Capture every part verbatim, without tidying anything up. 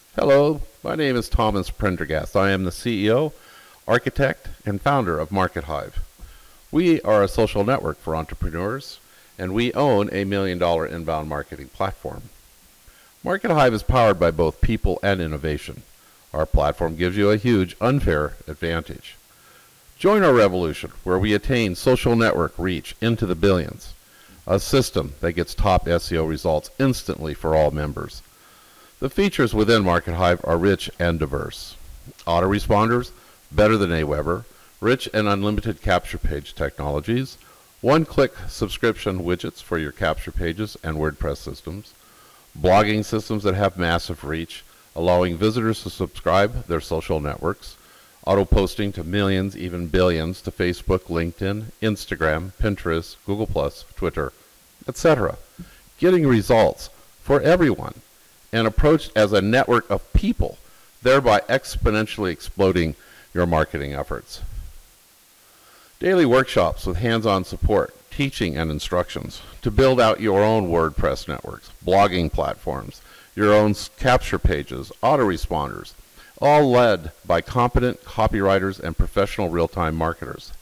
Hello, my name is Thomas Prendergast. I am the C E O, architect, and founder of MarketHive. We are a social network for entrepreneurs, and we own a million dollar inbound marketing platform. MarketHive is powered by both people and innovation. Our platform gives you a huge unfair advantage. Join our revolution where we attain social network reach into the billions, a system that gets top S E O results instantly for all members. The features within MarketHive are rich and diverse. Autoresponders, better than Aweber, rich and unlimited capture page technologies, one-click subscription widgets for your capture pages and WordPress systems, blogging systems that have massive reach, allowing visitors to subscribe their social networks, auto-posting to millions, even billions, to Facebook, LinkedIn, Instagram, Pinterest, Google plus, Twitter, et cetera. Getting results for everyone, and approached as a network of people, thereby exponentially exploding your marketing efforts. Daily workshops with hands-on support, teaching and instructions to build out your own WordPress networks, blogging platforms, your own capture pages, autoresponders, all led by competent copywriters and professional real-time marketers.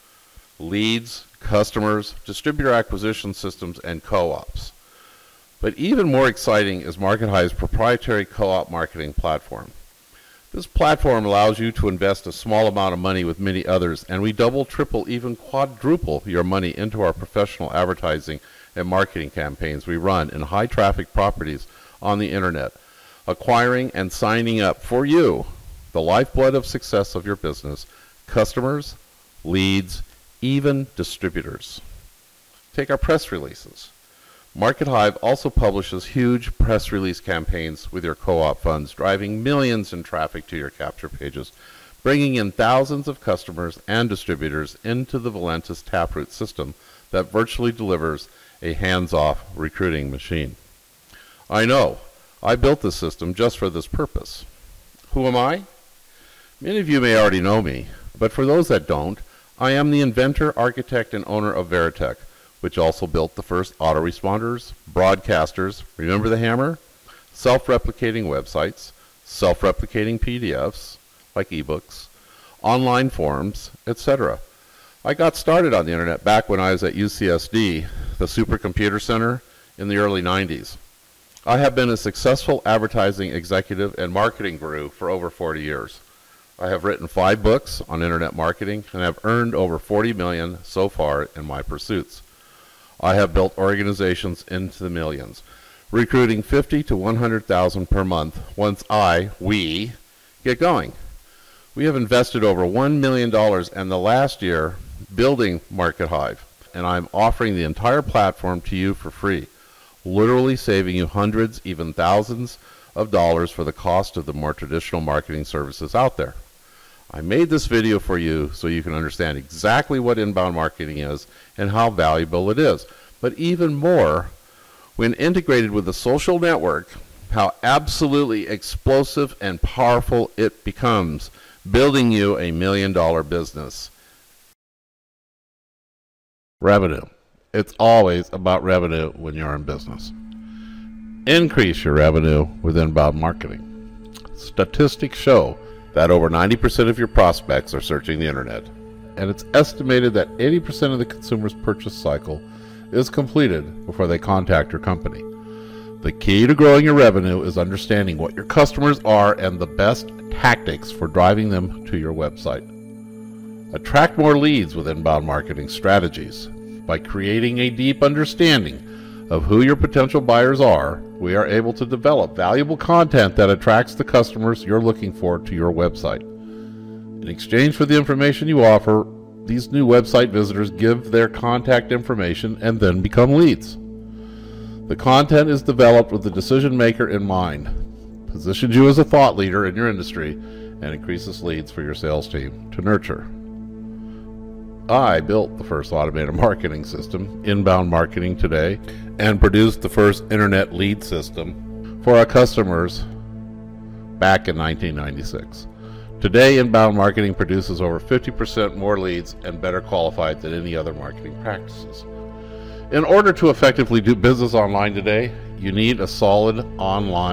Leads, customers, distributor acquisition systems, and co-ops. But even more exciting is MarketHive's proprietary co-op marketing platform. This platform allows you to invest a small amount of money with many others, and we double, triple, even quadruple your money into our professional advertising and marketing campaigns we run in high-traffic properties on the internet, acquiring and signing up for you the lifeblood of success of your business, customers, leads, even distributors. Take our press releases. MarketHive also publishes huge press release campaigns with your co-op funds, driving millions in traffic to your capture pages, bringing in thousands of customers and distributors into the Valentis Taproot system that virtually delivers a hands-off recruiting machine. I know, I built this system just for this purpose. Who am I? Many of you may already know me, but for those that don't, I am the inventor, architect, and owner of Veritech, which also built the first autoresponders, broadcasters, remember the hammer? Self-replicating websites, self-replicating P D Fs, like ebooks, online forums, et cetera. I got started on the internet back when I was at U C S D, the Supercomputer Center, in the early nineties. I have been a successful advertising executive and marketing guru for over forty years. I have written five books on internet marketing and have earned over forty million dollars so far in my pursuits. I have built organizations into the millions, recruiting fifty to one hundred thousand per month once I, we, get going. We have invested over one million dollars in the last year building MarketHive, and I'm offering the entire platform to you for free, literally saving you hundreds, even thousands of dollars for the cost of the more traditional marketing services out there. I made this video for you so you can understand exactly what inbound marketing is and how valuable it is. But even more, when integrated with the social network, how absolutely explosive and powerful it becomes, building you a million dollar business. Revenue. It's always about revenue when you're in business. Increase your revenue with inbound marketing. Statistics show that over ninety percent of your prospects are searching the internet, and it's estimated that eighty percent of the consumer's purchase cycle is completed before they contact your company. The key to growing your revenue is understanding what your customers are and the best tactics for driving them to your website. Attract more leads with inbound marketing strategies. By creating a deep understanding of who your potential buyers are, we are able to develop valuable content that attracts the customers you're looking for to your website. In exchange for the information you offer, these new website visitors give their contact information and then become leads. The content is developed with the decision maker in mind, positions you as a thought leader in your industry, and increases leads for your sales team to nurture. I built the first automated marketing system, Inbound Marketing Today, and produced the first internet lead system for our customers back in nineteen ninety-six. Today, inbound marketing produces over fifty percent more leads and better qualified than any other marketing practices. In order to effectively do business online today, you need a solid online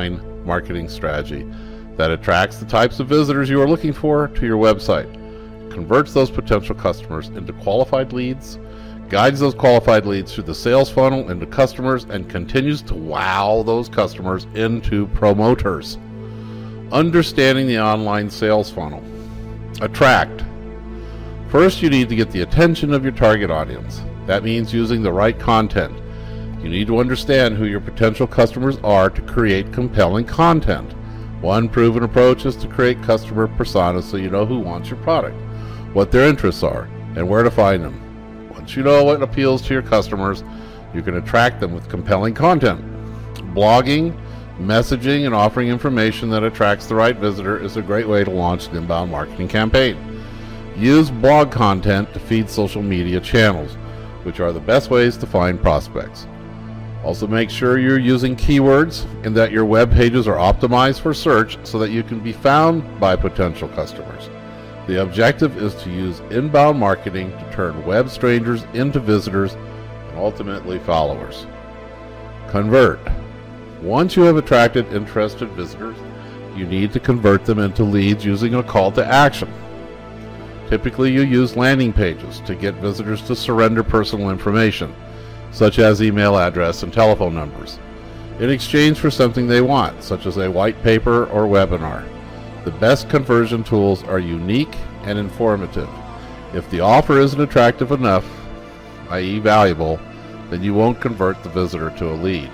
marketing strategy that attracts the types of visitors you are looking for to your website, converts those potential customers into qualified leads, guides those qualified leads through the sales funnel into customers, and continues to wow those customers into promoters. Understanding the online sales funnel. Attract. First, you need to get the attention of your target audience. That means using the right content. You need to understand who your potential customers are to create compelling content. One proven approach is to create customer personas so you know who wants your product, what their interests are, and where to find them. Once you know what appeals to your customers, you can attract them with compelling content. Blogging, messaging, and offering information that attracts the right visitor is a great way to launch an inbound marketing campaign. Use blog content to feed social media channels, which are the best ways to find prospects. Also, make sure you're using keywords and that your web pages are optimized for search so that you can be found by potential customers. The objective is to use inbound marketing to turn web strangers into visitors and ultimately followers. Convert. Once you have attracted interested visitors, you need to convert them into leads using a call to action. Typically, you use landing pages to get visitors to surrender personal information, such as email address and telephone numbers, in exchange for something they want, such as a white paper or webinar. The best conversion tools are unique and informative. If the offer isn't attractive enough, that is valuable, then you won't convert the visitor to a lead.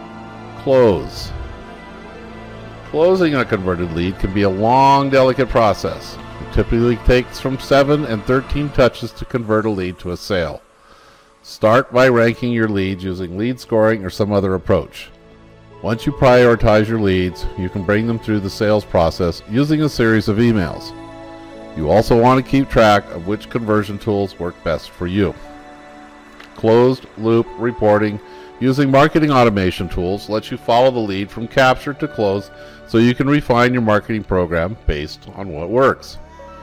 Close. Closing a converted lead can be a long, delicate process. It typically takes from seven and thirteen touches to convert a lead to a sale. Start by ranking your leads using lead scoring or some other approach. Once you prioritize your leads, you can bring them through the sales process using a series of emails. You also want to keep track of which conversion tools work best for you. Closed loop reporting using marketing automation tools lets you follow the lead from capture to close so you can refine your marketing program based on what works.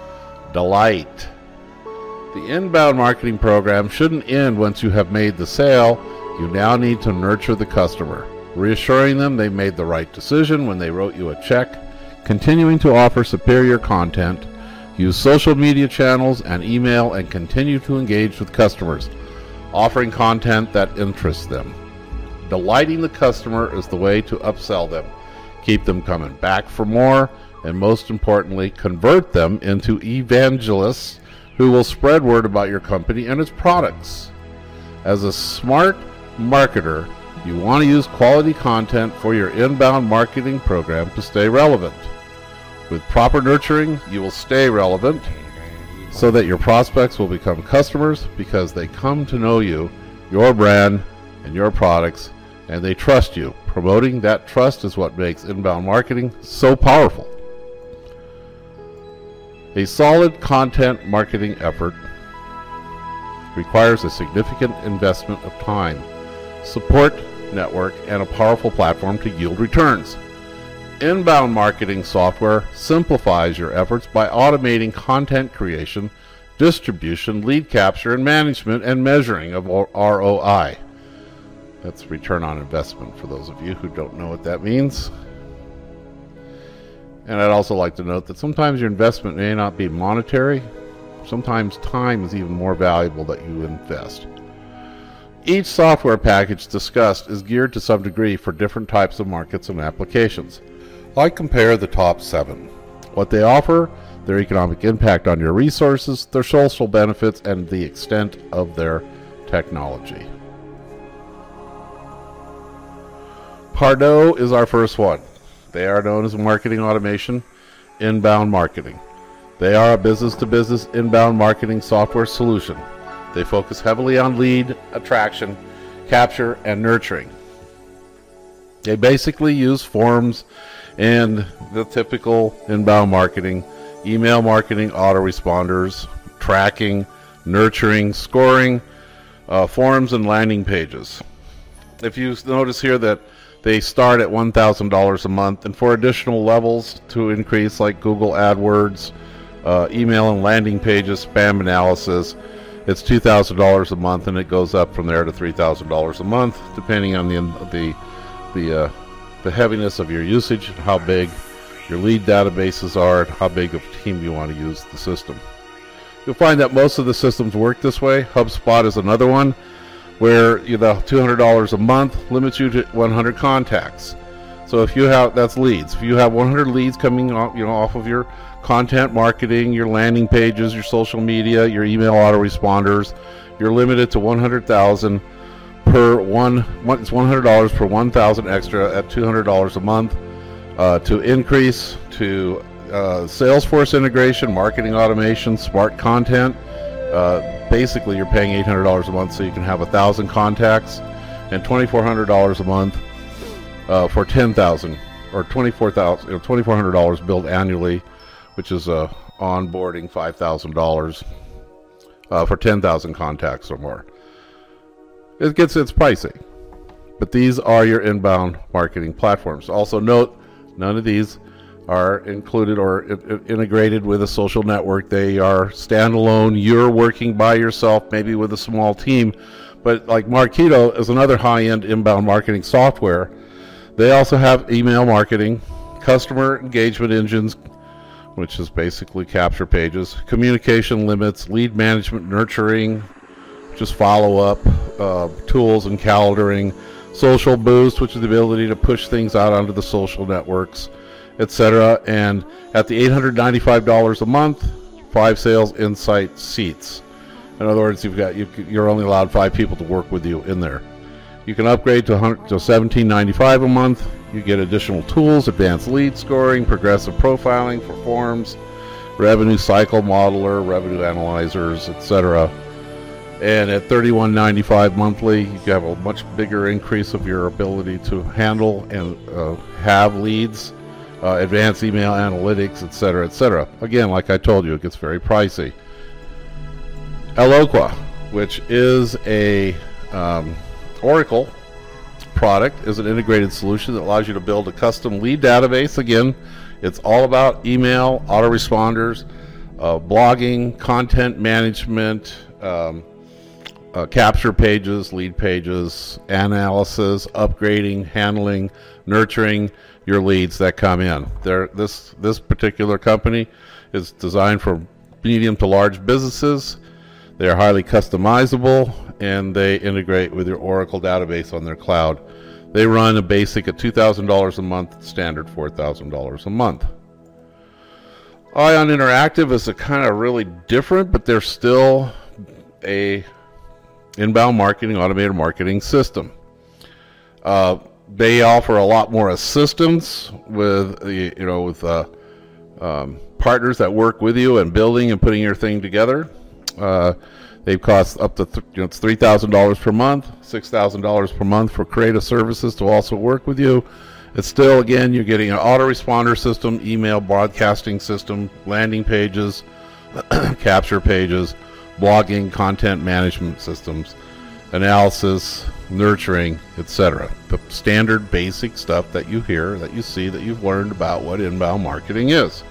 Delight. The inbound marketing program shouldn't end once you have made the sale. You now need to nurture the customer, reassuring them they made the right decision when they wrote you a check, continuing to offer superior content, use social media channels and email, and continue to engage with customers, offering content that interests them. Delighting the customer is the way to upsell them, keep them coming back for more, and most importantly, convert them into evangelists who will spread word about your company and its products. As a smart marketer, you want to use quality content for your inbound marketing program to stay relevant. With proper nurturing, you will stay relevant so that your prospects will become customers because they come to know you, your brand, and your products, and they trust you. Promoting that trust is what makes inbound marketing so powerful. A solid content marketing effort requires a significant investment of time, support network, and a powerful platform to yield returns. Inbound marketing software simplifies your efforts by automating content creation, distribution, lead capture, and management, and measuring of R O I. That's return on investment for those of you who don't know what that means. And I'd also like to note that sometimes your investment may not be monetary. Sometimes time is even more valuable that you invest. Each software package discussed is geared to some degree for different types of markets and applications. I compare the top seven. What they offer, their economic impact on your resources, their social benefits, and the extent of their technology. Pardot is our first one. They are known as marketing automation, inbound marketing. They are a business-to-business inbound marketing software solution. They focus heavily on lead attraction, capture, and nurturing. They basically use forms and the typical inbound marketing, email marketing, autoresponders, tracking, nurturing, scoring, uh, forms, and landing pages. If you notice here that they start at one thousand dollars a month, and for additional levels to increase, like Google AdWords, uh, email and landing pages, spam analysis, it's two thousand dollars a month, and it goes up from there to three thousand dollars a month, depending on the the the uh, the heaviness of your usage, and how big your lead databases are, and how big of a team you want to use the system. You'll find that most of the systems work this way. HubSpot is another one where you know two hundred dollars a month limits you to one hundred contacts. So if you have, that's leads. If you have one hundred leads coming off, you know, off of your content marketing, your landing pages, your social media, your email autoresponders, you're limited to one hundred thousand per one. one it's one hundred dollars per one thousand extra at two hundred dollars a month. Uh, to increase to uh, Salesforce integration, marketing automation, smart content. Uh, basically, you're paying eight hundred dollars a month so you can have one thousand contacts, and twenty-four hundred dollars a month uh, for ten thousand, or twenty-four thousand, you know, twenty-four hundred dollars billed annually, which is uh, onboarding five thousand dollars uh, for ten thousand contacts or more. It gets it's pricey, but these are your inbound marketing platforms. Also note, none of these are included or I- integrated with a social network. They are standalone. You're working by yourself, maybe with a small team. But like Marketo is another high-end inbound marketing software. They also have email marketing, customer engagement engines, which is basically capture pages, communication limits, lead management, nurturing, just follow-up uh, tools and calendaring, social boost, which is the ability to push things out onto the social networks, et cetera. And at the eight hundred ninety-five dollars a month, five sales insight seats. In other words, you've got you, you're only allowed five people to work with you in there. You can upgrade to, to seventeen ninety-five a month. You get additional tools, advanced lead scoring, progressive profiling for forms, revenue cycle modeler, revenue analyzers, et cetera. And at thirty-one ninety-five monthly, you have a much bigger increase of your ability to handle and uh, have leads, uh, advanced email analytics, et cetera, et cetera. Again, like I told you, it gets very pricey. Eloqua, which is a um, Oracle product, is an integrated solution that allows you to build a custom lead database. Again, it's all about email, autoresponders, uh, blogging, content management, um, Uh, capture pages, lead pages, analysis, upgrading, handling, nurturing your leads that come in. There, this this particular company is designed for medium to large businesses. They are highly customizable, and they integrate with your Oracle database on their cloud. They run a basic at two thousand dollars a month, standard four thousand dollars a month. Ion Interactive is a kind of really different, but they're still a inbound marketing, automated marketing system. Uh, they offer a lot more assistance with the, you know, with uh, um, partners that work with you and building and putting your thing together. Uh, they cost up to th- you know, it's three thousand dollars per month, six thousand dollars per month for creative services to also work with you. It's still, again, you're getting an autoresponder system, email broadcasting system, landing pages, capture pages, blogging, content management systems, analysis, nurturing, et cetera. The standard basic stuff that you hear, that you see, that you've learned about what inbound marketing is.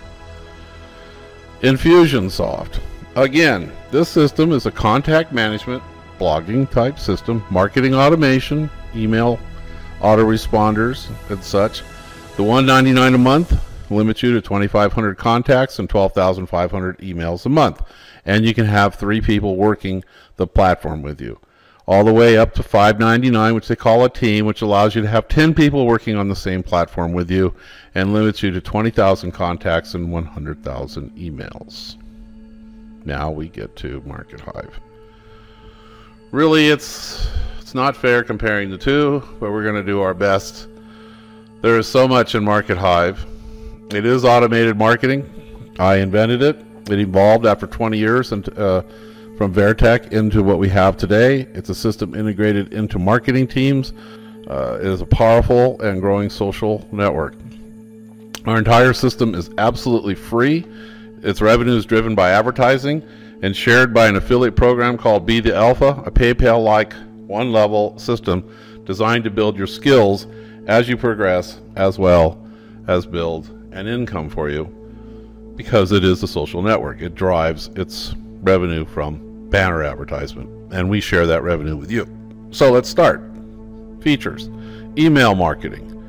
Infusionsoft. Again, this system is a contact management, blogging type system, marketing automation, email autoresponders, and such. The one hundred ninety-nine dollars a month limits you to twenty-five hundred contacts and twelve thousand five hundred emails a month. And you can have three people working the platform with you. All the way up to five ninety-nine, which they call a team, which allows you to have ten people working on the same platform with you and limits you to twenty thousand contacts and one hundred thousand emails. Now we get to MarketHive. Really, it's it's not fair comparing the two, but we're going to do our best. There is so much in MarketHive. It is automated marketing. I invented it. It evolved after twenty years and, uh, from Vertec into what we have today. It's a system integrated into marketing teams. Uh, it is a powerful and growing social network. Our entire system is absolutely free. Its revenue is driven by advertising and shared by an affiliate program called Be the Alpha, a PayPal-like one-level system designed to build your skills as you progress, as well as build an income for you. Because it is a social network, it drives its revenue from banner advertisement, and we share that revenue with you. So let's start. Features. Email marketing.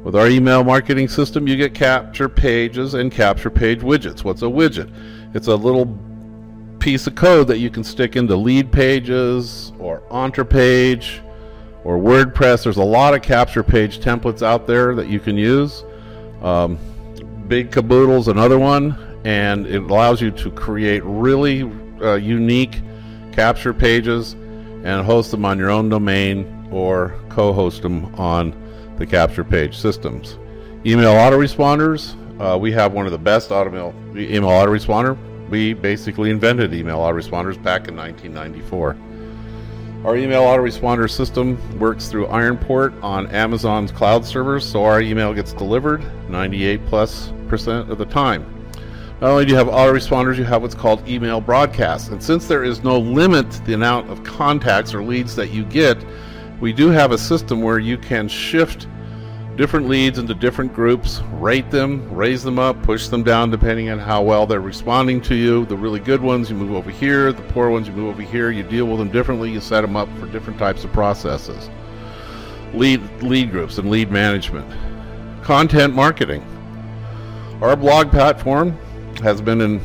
With our email marketing system, you get capture pages and capture page widgets. What's a widget? It's a little piece of code that you can stick into lead pages or Entrepage or WordPress. There's a lot of capture page templates out there that you can use. Um, Big Caboodle's another one, and it allows you to create really uh, unique capture pages and host them on your own domain or co-host them on the capture page systems. Email autoresponders. Uh, we have one of the best automail, email autoresponder. We basically invented email autoresponders back in nineteen ninety-four. Our email autoresponder system works through IronPort on Amazon's cloud servers, so our email gets delivered ninety-eight plus percent of the time. Not only do you have autoresponders, you have what's called email broadcasts. And since there is no limit to the amount of contacts or leads that you get, we do have a system where you can shift different leads into different groups, rate them, raise them up, push them down depending on how well they're responding to you. The really good ones you move over here, the poor ones you move over here. You deal with them differently, you set them up for different types of processes. Lead, lead groups and lead management. Content marketing. Our blog platform has been in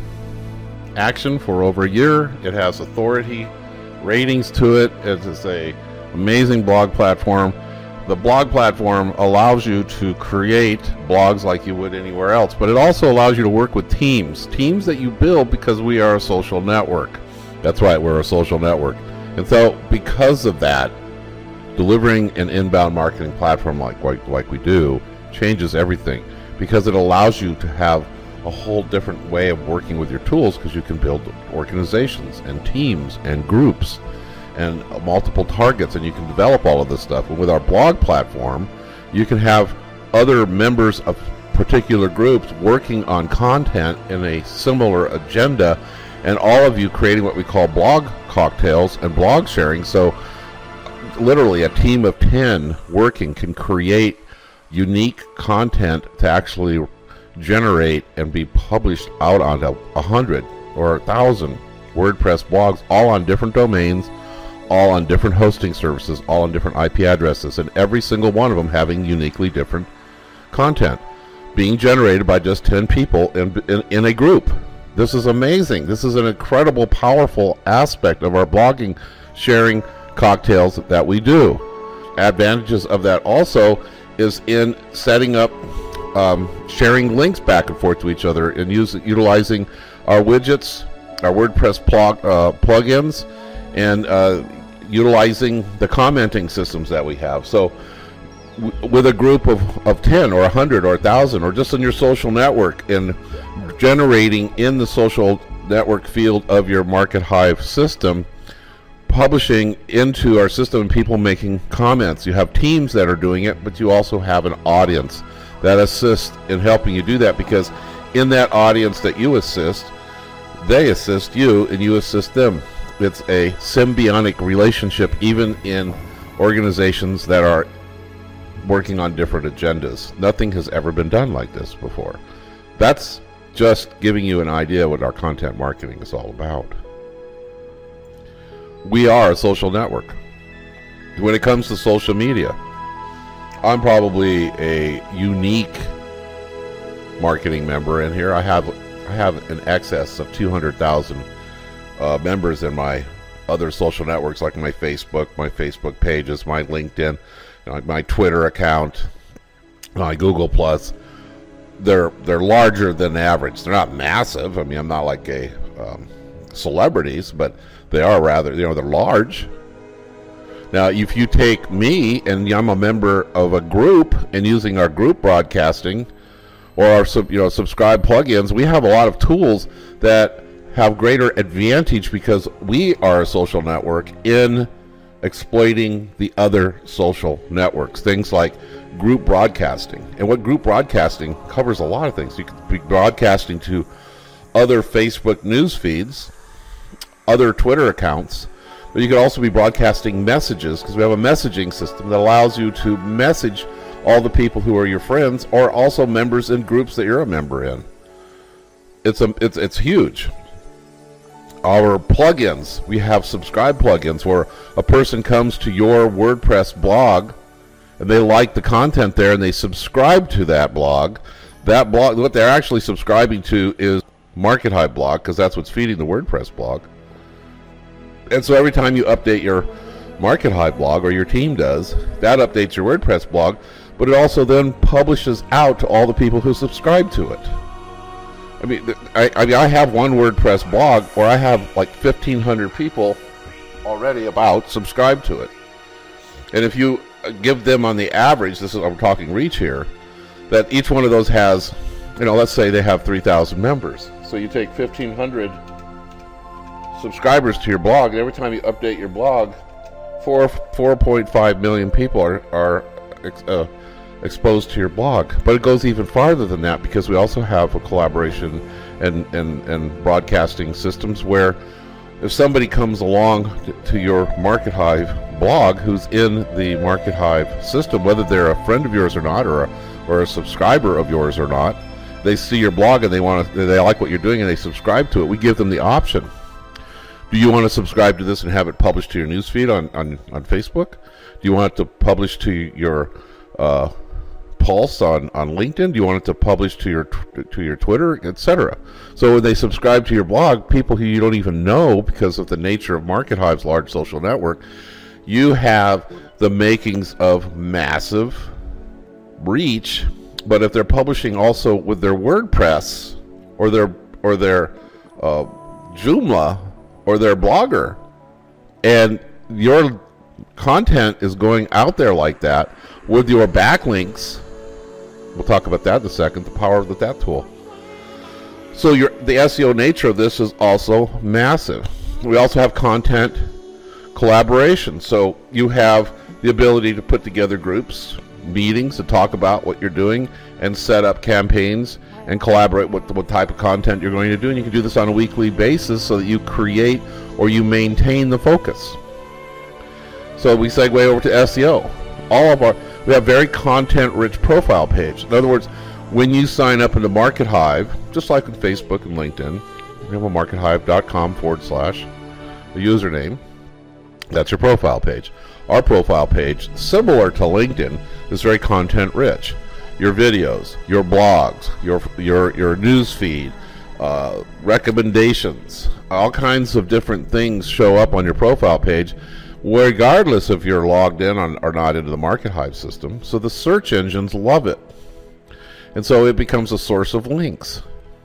action for over a year. It has authority ratings to it. It is a amazing blog platform. The blog platform allows you to create blogs like you would anywhere else, but it also allows you to work with teams, teams that you build because we are a social network. That's right, we're a social network. And so because of that, delivering an inbound marketing platform like, like, like we do changes everything, because it allows you to have a whole different way of working with your tools, because you can build organizations and teams and groups and multiple targets, and you can develop all of this stuff. And with our blog platform, you can have other members of particular groups working on content in a similar agenda, and all of you creating what we call blog cocktails and blog sharing. So literally a team of ten working can create unique content to actually generate and be published out onto a hundred or a thousand WordPress blogs, all on different domains, all on different hosting services, all on different I P addresses, and every single one of them having uniquely different content being generated by just ten people in, in, in a group. This is amazing. This is an incredible, powerful aspect of our blogging sharing cocktails that we do. Advantages of that also is in setting up um, sharing links back and forth to each other and use, utilizing our widgets, our WordPress plug, uh, plugins, and uh, utilizing the commenting systems that we have. So w with a group of, of ten or a hundred or a thousand, or just in your social network, and generating in the social network field of your Market Hive system, publishing into our system, and people making comments. You have teams that are doing it, but you also have an audience that assists in helping you do that, because in that audience that you assist, they assist you and you assist them. It's a symbiotic relationship, even in organizations that are working on different agendas. Nothing has ever been done like this before. That's just giving you an idea what our content marketing is all about. We are a social network. When it comes to social media, I'm probably a unique marketing member in here. I have I have an excess of two hundred thousand uh, members in my other social networks, like my Facebook, my Facebook pages, my LinkedIn, you know, my Twitter account, my Google Plus. They're they're larger than average. They're not massive. I mean, I'm not like a um, celebrities, but they are rather, you know, they're large. Now, if you take me and I'm a member of a group and using our group broadcasting or our sub, you know, subscribe plugins, we have a lot of tools that have greater advantage because we are a social network in exploiting the other social networks. Things like group broadcasting. And what group broadcasting covers a lot of things. You could be broadcasting to other Facebook news feeds, other Twitter accounts, but you could also be broadcasting messages, because we have a messaging system that allows you to message all the people who are your friends, or also members in groups that you're a member in. It's a, it's it's huge. Our plugins, we have subscribe plugins where a person comes to your WordPress blog and they like the content there and they subscribe to that blog, that blog, what they're actually subscribing to is Market Hive blog, because that's what's feeding the WordPress blog. And so every time you update your Market Hive blog, or your team does, that updates your WordPress blog, but it also then publishes out to all the people who subscribe to it. I mean, I, I mean, I have one WordPress blog where I have like fifteen hundred people already about subscribe to it. And if you give them on the average, this is, I'm talking reach here, that each one of those has, you know, let's say they have three thousand members. So you take fifteen hundred subscribers to your blog, and every time you update your blog, four, four point five million people are, are uh, exposed to your blog. But it goes even farther than that, because we also have a collaboration and, and, and broadcasting systems where if somebody comes along to, to your Market Hive blog who's in the Market Hive system, whether they're a friend of yours or not, or a, or a subscriber of yours or not, they see your blog and they want to, they like what you're doing and they subscribe to it. We give them the option. Do you want to subscribe to this and have it published to your newsfeed on, on, on Facebook? Do you want it to publish to your uh, Pulse on, on LinkedIn? Do you want it to publish to your to your Twitter, et cetera? So when they subscribe to your blog, people who you don't even know because of the nature of Market Hive's large social network, you have the makings of massive reach. But if they're publishing also with their WordPress or their or their uh, Joomla or their Blogger, and your content is going out there like that with your backlinks, we'll talk about that in a second, the power of the, that tool. So your, the S E O nature of this is also massive. We also have content collaboration. So you have the ability to put together groups, meetings to talk about what you're doing and set up campaigns and collaborate with what type of content you're going to do. And you can do this on a weekly basis so that you create or you maintain the focus. So we segue over to S E O. All of our, we have very content-rich profile page. In other words, when you sign up into Market Hive, just like on Facebook and LinkedIn, you have a markethive.com forward slash the username. That's your profile page. Our profile page, similar to LinkedIn, is very content-rich. Your videos, your blogs, your your your news feed, uh, recommendations, all kinds of different things show up on your profile page, regardless if you're logged in on, or not into the Market Hive system. So the search engines love it. And so it becomes a source of links.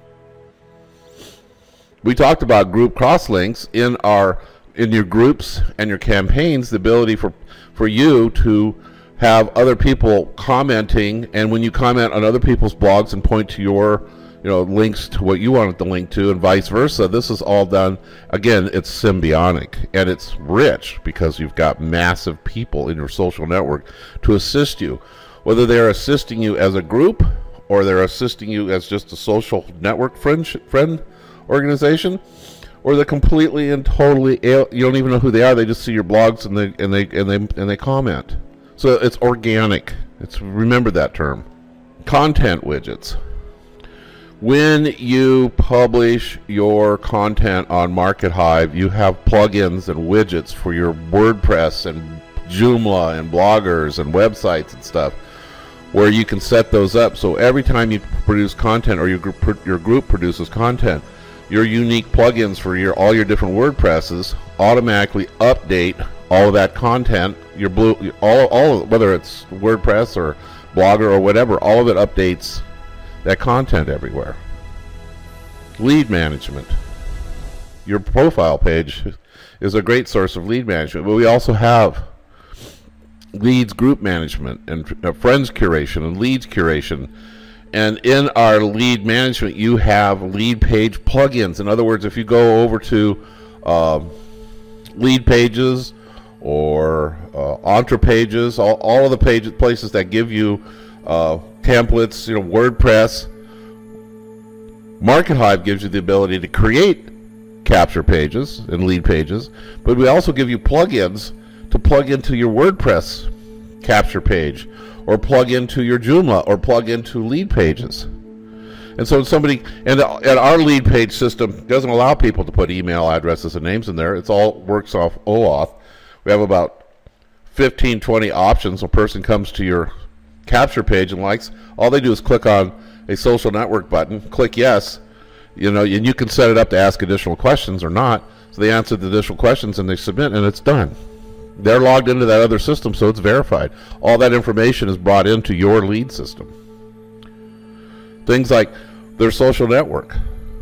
We talked about group cross-links in our in your groups and your campaigns, the ability for, for you to have other people commenting, and when you comment on other people's blogs and point to your you know, links to what you want it to link to, and vice versa. This is all done, again, it's symbiotic, and it's rich because you've got massive people in your social network to assist you. Whether they're assisting you as a group, or they're assisting you as just a social network friend, friend organization, or they're completely and totally, you don't even know who they are, they just see your blogs and they, and they, and they, and they comment. So it's organic. It's, remember that term. Content widgets. When you publish your content on Market Hive, you have plugins and widgets for your WordPress and Joomla and bloggers and websites and stuff, where you can set those up. So every time you produce content, or your group, your group produces content, your unique plugins for your all your different WordPresses automatically update all of that content. Your blue, all, all whether it's WordPress or Blogger or whatever, all of it updates that content everywhere. Lead management. Your profile page is a great source of lead management, but we also have leads group management and uh, friends curation and leads curation. And in our lead management, you have lead page plugins. In other words, if you go over to uh, lead pages or uh, Entra pages, all, all of the pages, places that give you uh, templates, you know, WordPress, Market Hive gives you the ability to create capture pages and lead pages, but we also give you plugins to plug into your WordPress capture page, or plug into your Joomla, or plug into lead pages. And so somebody, and, and our lead page system doesn't allow people to put email addresses and names in there. It's all works off OAuth. We have about fifteen, twenty options. A person comes to your capture page and likes, all they do is click on a social network button, click yes, you know, and you can set it up to ask additional questions or not. So they answer the additional questions and they submit, and it's done. They're logged into that other system, so it's verified. All that information is brought into your lead system. Things like their social network.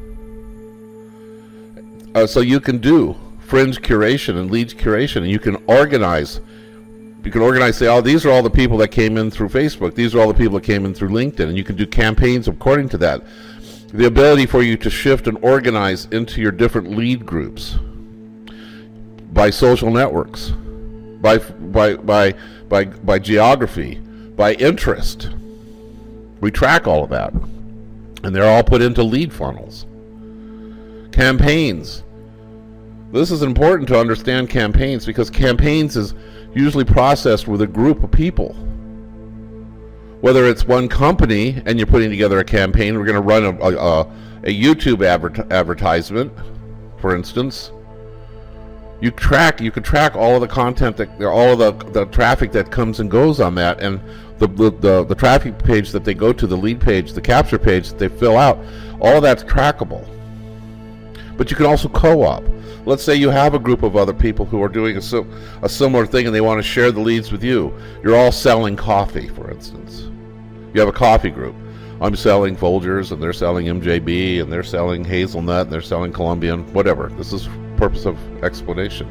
Uh, so you can do fringe curation and leads curation, and you can organize. You can organize, say, oh, these are all the people that came in through Facebook. These are all the people that came in through LinkedIn, and you can do campaigns according to that. The ability for you to shift and organize into your different lead groups by social networks, by by by by by geography, by interest. We track all of that, and they're all put into lead funnels. Campaigns. This is important to understand campaigns, because campaigns is usually processed with a group of people. Whether it's one company and you're putting together a campaign, we're going to run a, a, a YouTube advert, advertisement, for instance. You track, you can track all of the content, that, all of the, the traffic that comes and goes on that, and the, the the the traffic page that they go to, the lead page, the capture page that they fill out, all of that's trackable. But you can also co-op. Let's say you have a group of other people who are doing a, a similar thing and they want to share the leads with you. You're all selling coffee, for instance. You have a coffee group. I'm selling Folgers, and they're selling M J B, and they're selling Hazelnut, and they're selling Colombian, whatever. This is purpose of explanation.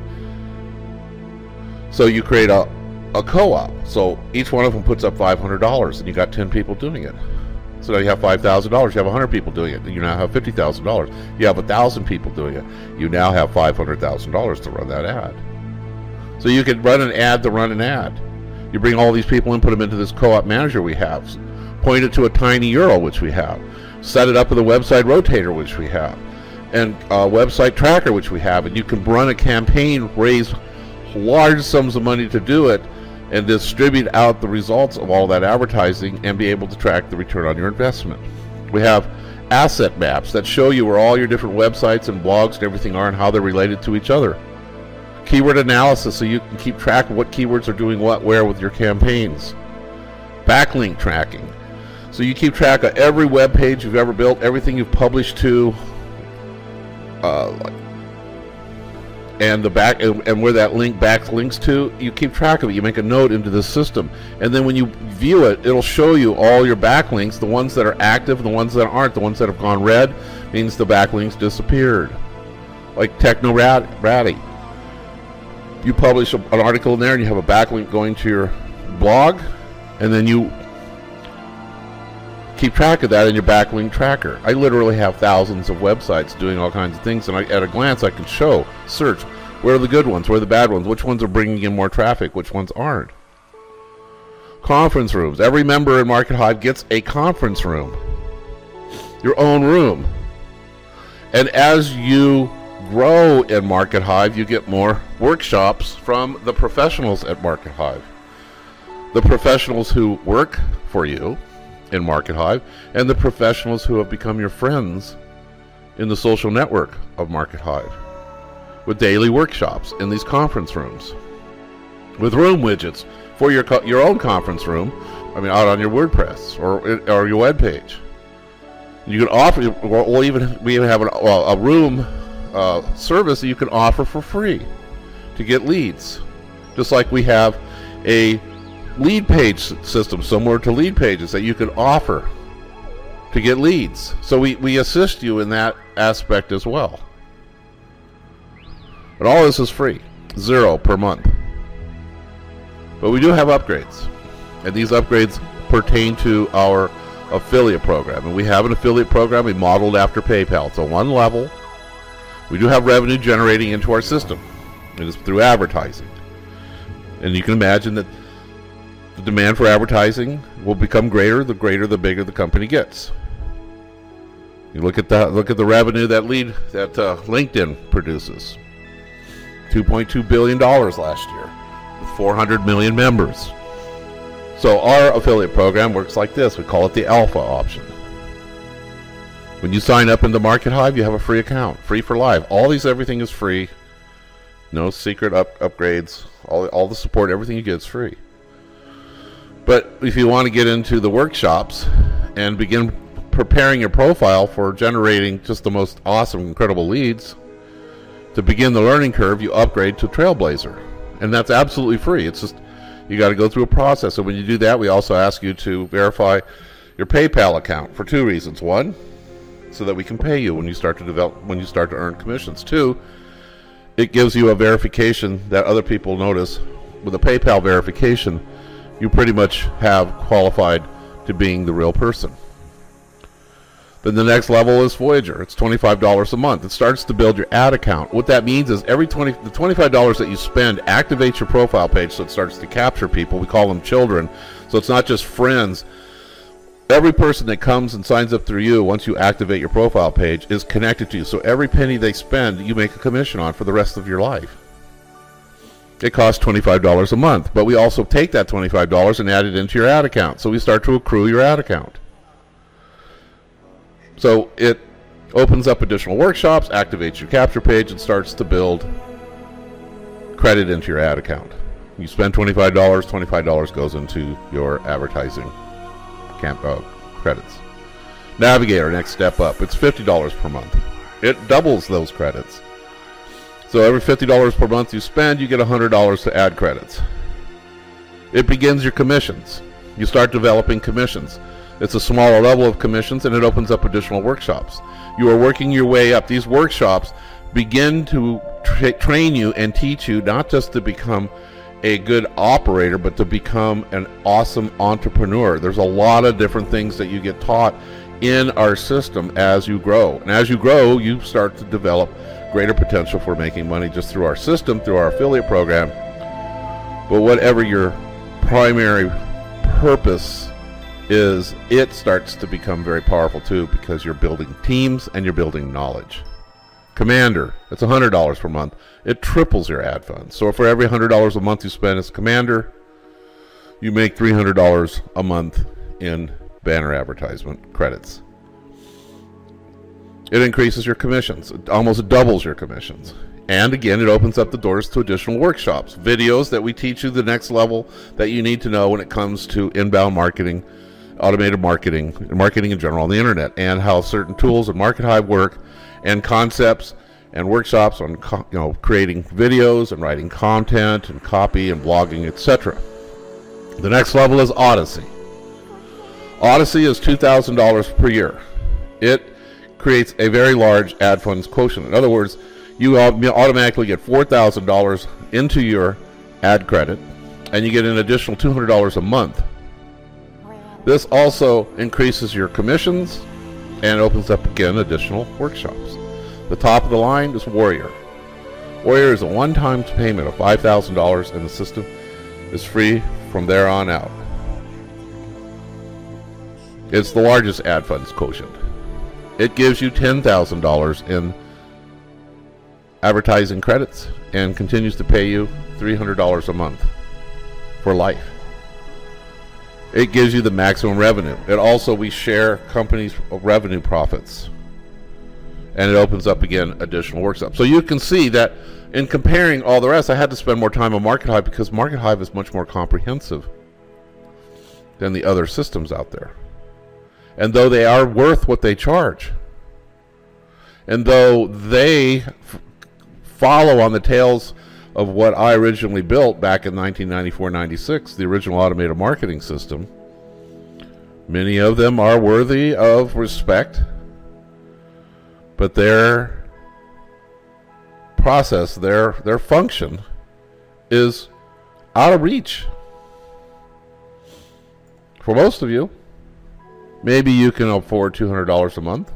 So you create a, a co-op. So each one of them puts up five hundred dollars, and you got ten people doing it. So now you have five thousand dollars. You have one hundred people doing it. You now have fifty thousand dollars. You have one thousand people doing it. You now have five hundred thousand dollars to run that ad. So you can run an ad to run an ad. You bring all these people and put them into this co-op manager we have. Point it to a tiny U R L, which we have. Set it up with a website rotator, which we have. And a website tracker, which we have. And you can run a campaign, raise large sums of money to do it, and distribute out the results of all that advertising and be able to track the return on your investment. We have asset maps that show you where all your different websites and blogs and everything are and how they're related to each other. Keyword analysis, so you can keep track of what keywords are doing what where with your campaigns. Backlink tracking, so you keep track of every web page you've ever built, everything you've published to, uh, and the back and where that link backlinks to. You keep track of it. You make a note into the system, and then when you view it, it'll show you all your backlinks, the ones that are active, the ones that aren't. The ones that have gone red means the backlinks disappeared. Like Techno Ratty, you publish an article in there, and you have a backlink going to your blog, and then you keep track of that in your backlink tracker. I literally have thousands of websites doing all kinds of things, and I, at a glance I can show, search, where are the good ones, where are the bad ones, which ones are bringing in more traffic, which ones aren't. Conference rooms. Every member in Market Hive gets a conference room, your own room. And as you grow in Market Hive, you get more workshops from the professionals at Market Hive. The professionals who work for you in Market Hive, and the professionals who have become your friends in the social network of Market Hive, with daily workshops in these conference rooms, with room widgets for your co your own conference room. I mean, out on your WordPress or or your web page. You can offer, or even we even have an, a room uh, service that you can offer for free to get leads, just like we have a lead page system similar to lead pages that you can offer to get leads. So we, we assist you in that aspect as well. But all this is free, zero per month. But we do have upgrades, and these upgrades pertain to our affiliate program. And we have an affiliate program we modeled after PayPal. So one level, we do have revenue generating into our system. It is through advertising. And you can imagine that the demand for advertising will become greater the greater the bigger the company gets. You look at that. Look at the revenue that lead that uh, LinkedIn produces. two point two billion dollars last year, with four hundred million members. So our affiliate program works like this. We call it the Alpha option. When you sign up in the Market Hive, you have a free account, free for life. All these, everything is free. No secret up upgrades. All, all the support, everything you get is free. But if you want to get into the workshops and begin preparing your profile for generating just the most awesome, incredible leads, to begin the learning curve, you upgrade to Trailblazer. And that's absolutely free. It's just, you got to go through a process. And when you do that, we also ask you to verify your PayPal account for two reasons. One, so that we can pay you when you start to develop, when you start to earn commissions. Two, it gives you a verification that other people notice. With a PayPal verification, you pretty much have qualified to being the real person. Then the next level is Voyager. It's twenty-five dollars a month. It starts to build your ad account. What that means is every twenty, the twenty-five dollars that you spend activates your profile page, so it starts to capture people. We call them children. So it's not just friends. Every person that comes and signs up through you, once you activate your profile page, is connected to you. So every penny they spend, you make a commission on for the rest of your life. It costs twenty-five dollars a month. But we also take that twenty-five dollars and add it into your ad account. So we start to accrue your ad account. So it opens up additional workshops, activates your capture page, and starts to build credit into your ad account. You spend twenty-five dollars, twenty-five dollars goes into your advertising camp, uh, credits. Navigator, next step up. It's fifty dollars per month. It doubles those credits. So every fifty dollars per month you spend, you get one hundred dollars to ad credits. It begins your commissions. You start developing commissions. It's a smaller level of commissions, and it opens up additional workshops. You are working your way up. These workshops begin to tra train you and teach you not just to become a good operator, but to become an awesome entrepreneur. There's a lot of different things that you get taught in our system as you grow. And as you grow, you start to develop greater potential for making money just through our system, through our affiliate program. But whatever your primary purpose is, it starts to become very powerful too, because you're building teams and you're building knowledge. Commander, it's one hundred dollars per month. It triples your ad fund. So for every one hundred dollars a month you spend as Commander, you make three hundred dollars a month in banner advertisement credits. It increases your commissions. It almost doubles your commissions. And again, it opens up the doors to additional workshops, videos that we teach you the next level that you need to know when it comes to inbound marketing, automated marketing, and marketing in general on the internet, and how certain tools and MarketHive work, and concepts and workshops on you know creating videos and writing content and copy and blogging, et cetera. The next level is Odyssey. Odyssey is two thousand dollars per year. It creates a very large ad funds quotient. In other words, you automatically get four thousand dollars into your ad credit, and you get an additional two hundred dollars a month. This also increases your commissions and opens up again additional workshops. The top of the line is Warrior. Warrior is a one-time payment of five thousand dollars, and the system is free from there on out. It's the largest ad funds quotient. It gives you ten thousand dollars in advertising credits and continues to pay you three hundred dollars a month for life. It gives you the maximum revenue. It also, we share companies' revenue profits. And it opens up, again, additional workshops. So you can see that in comparing all the rest, I had to spend more time on MarketHive because MarketHive is much more comprehensive than the other systems out there. And though they are worth what they charge, and though they f follow on the tails of what I originally built back in nineteen ninety-four ninety-six, the original automated marketing system, many of them are worthy of respect, but their process, their their function is out of reach for most of you. Maybe you can afford two hundred dollars a month.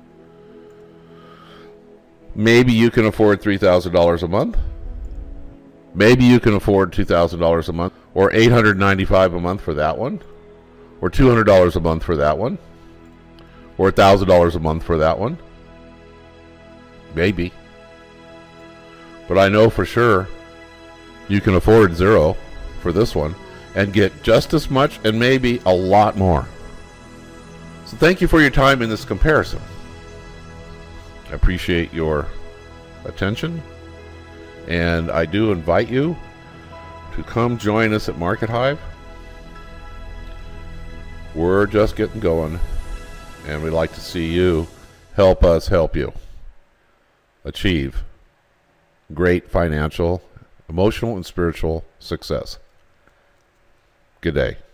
Maybe you can afford three thousand dollars a month. Maybe you can afford two thousand dollars a month, or eight hundred ninety-five dollars a month for that one, or two hundred dollars a month for that one, or one thousand dollars a month for that one. Maybe. But I know for sure you can afford zero for this one and get just as much and maybe a lot more. So thank you for your time in this comparison. I appreciate your attention And I do invite you to come join us at Market Hive. We're just getting going, and we'd like to see you help us help you achieve great financial, emotional, and spiritual success. Good day.